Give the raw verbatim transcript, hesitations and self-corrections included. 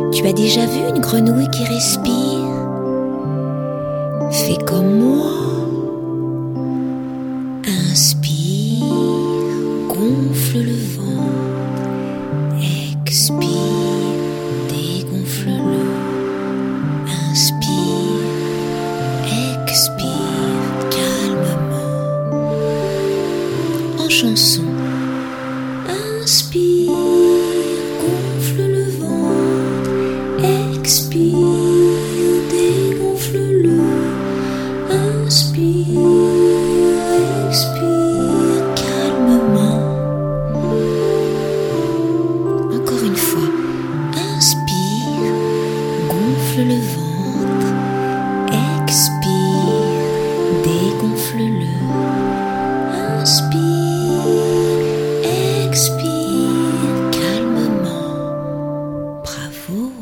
Tu as déjà vu une grenouille qui respire? Fais comme moi. Inspire, gonfle le ventre. Expire, dégonfle-le. Inspire, expire calmement. En chanson. Inspire, gonfle le ventre. Expire, dégonfle-le. Inspire, expire calmement. Encore une fois. Inspire, gonfle le ventre. Expire, dégonfle-le. Inspire, expire calmement. Bravo.